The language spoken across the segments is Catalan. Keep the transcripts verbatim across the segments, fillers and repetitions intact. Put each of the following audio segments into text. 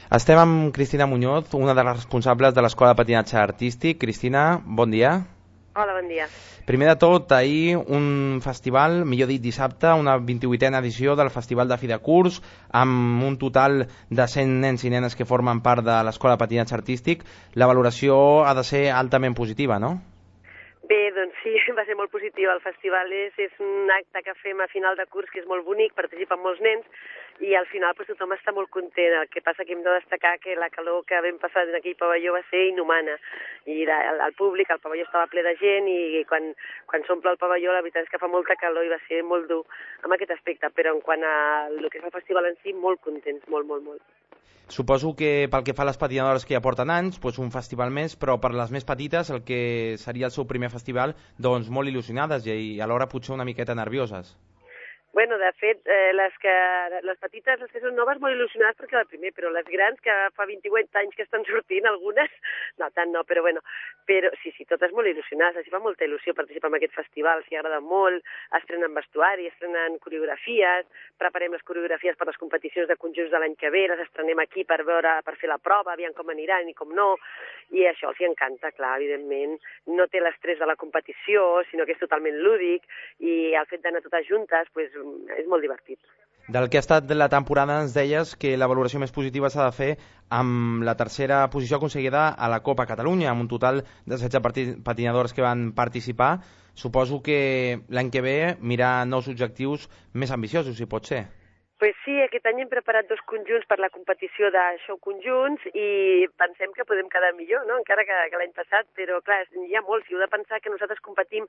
Estem amb Cristina Muñoz, una de les responsables de l'Escola de Patinatge Artístic. Cristina, bon dia. Hola, bon dia. Primer de tot, ahir un festival, millor dit dissabte, una vint-i-vuitena edició del Festival de Fi de Curs, amb un total de cent nens i nenes que formen part de l'Escola de Patinatge Artístic. La valoració ha de ser altament positiva, no? Bé, doncs sí, va ser molt positiu. El festival és, és un acte que fem a final de curs que és molt bonic, participen molts nens i al final pues, tothom està molt content. El que passa que hem de destacar que la calor que vam passar en aquell pavelló va ser inhumana i la, el, el públic, el pavelló estava ple de gent i quan, quan s'omple el pavelló la veritat és que fa molta calor i va ser molt dur amb aquest aspecte, però en quant a el que és el festival en si, molt contents, molt, molt, molt. Suposo que pel que fa a les patinadores que ja porten anys, doncs un festival més, però per les més petites, el que seria el seu primer festival, doncs molt il·lusionades i alhora potser una miqueta nervioses. Bueno, de fet, eh, les, que, les petites, les que són noves, molt il·lusionades perquè el primer, però les grans, que fa vint-i-vuit anys que estan sortint, algunes, no, tant no, però bueno, però sí, sí, totes molt il·lusionades, així fa molta il·lusió participar en aquest festival, s'hi agrada molt, estrenen vestuari, estrenen coreografies, preparem les coreografies per les competicions de conjunts de l'any que ve, les estrenem aquí per veure, per fer la prova, aviam com aniran i com no, i això els hi encanta, clar, evidentment, no té l'estrès de la competició, sinó que és totalment lúdic, i el fet d'anar totes juntes, pues, és molt divertit. Del que ha estat la temporada ens deies que la valoració més positiva s'ha de fer amb la tercera posició aconseguida a la Copa Catalunya, amb un total de setze patinadores que van participar. Suposo que l'any que ve mirar nous objectius més ambiciosos, si pot ser. Pues sí, aquest any hem preparat dos conjunts per la competició de show conjunts i pensem que podem quedar millor, no? Encara que, que l'any passat, però clar, hi ha molts. I heu de pensar que nosaltres competim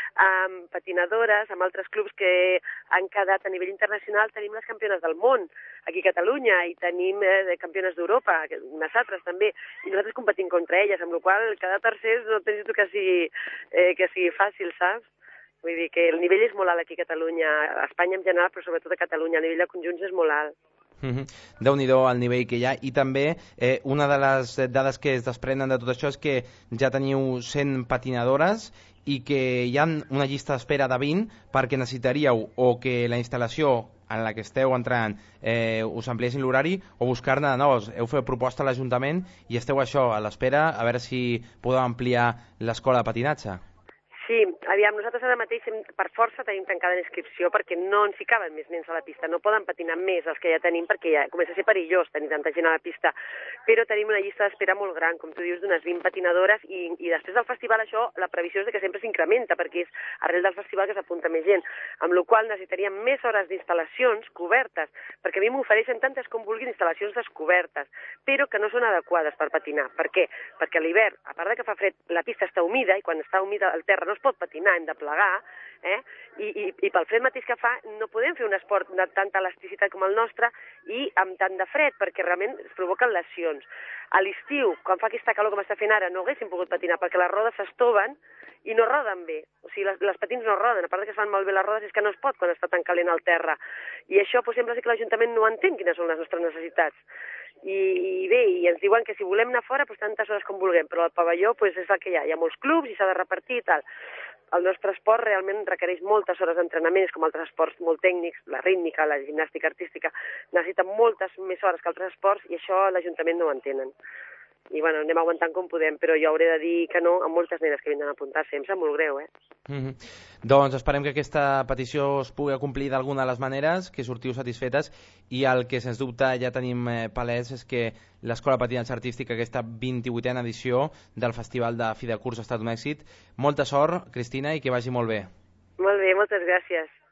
amb patinadores, amb altres clubs que han quedat a nivell internacional. Tenim les campiones del món aquí a Catalunya i tenim eh, campiones d'Europa, unes altres també, i nosaltres competim contra elles, amb la qual cosa cada tercer no penso que sigui, eh, que sigui fàcil, saps? Vull dir que el nivell és molt alt aquí a Catalunya, a Espanya en general, però sobretot a Catalunya, a nivell de conjunts és molt alt. Mm-hmm. Déu-n'hi-do el nivell que hi ha. I també eh, una de les dades que es desprenen de tot això és que ja teniu cent patinadores i que hi ha una llista d'espera de vint perquè necessitaríeu o que la instal·lació en la que esteu entrant eh, us ampliessin l'horari o buscar-ne de nous. Heu fet proposta a l'Ajuntament i esteu això a l'espera a veure si podeu ampliar l'escola de patinatge. Sí, aviam, nosaltres ara mateix per força tenim tancada l'inscripció perquè no ens hi caben més nens a la pista, no poden patinar més els que ja tenim perquè ja comença a ser perillós tenir tanta gent a la pista, però tenim una llista d'espera molt gran, com tu dius, d'unes vint patinadores i, i després del festival això, la previsió és que sempre s'incrementa perquè és arrel del festival que s'apunta més gent, amb la qual cosa necessitaríem més hores d'instal·lacions cobertes, perquè a mi m'ofereixen tantes com vulguin instal·lacions descobertes, però que no són adequades per patinar. Per què? Perquè a l'hivern, a part de que fa fred, la pista està humida i quan està humida el terra no es pot patinar, hem de plegar, eh? I, i, i pel fred mateix que fa no podem fer un esport de tanta elasticitat com el nostre i amb tant de fred, perquè realment es provoquen lesions. A l'estiu, quan fa aquesta calor com està fent ara, no haguéssim pogut patinar perquè les rodes s'estoven i no roden bé. O sigui, les, les patins no roden, a part que es fan molt bé les rodes, és que no es pot quan està tan calent al terra. I això pues, sembla que l'Ajuntament no entén quines són les nostres necessitats. I, i bé, i ens diuen que si volem anar fora, pues, tantes hores com vulguem, però al pavelló pues, és el que hi ha. Hi ha molts clubs i s'ha de repartir i tal. El nostre esport realment requereix moltes hores d'entrenament, com altres esports molt tècnics, la rítmica, la gimnàstica artística, necessita moltes més hores que altres esports i això l'Ajuntament no ho entenen. I bueno, anem aguantant com podem, però jo hauré de dir que no a moltes nenes que vindran a apuntar-se, em sap molt greu, eh? Mm-hmm. Doncs esperem que aquesta petició es pugui complir d'alguna de les maneres, que sortiu satisfetes, i el que sens dubte ja tenim eh, palès és que l'Escola de Patinatge Artístic, aquesta vint-i-vuitena edició del Festival de Fi de Curs, ha estat un èxit. Molta sort, Cristina, i que vagi molt bé. Molt bé, moltes gràcies.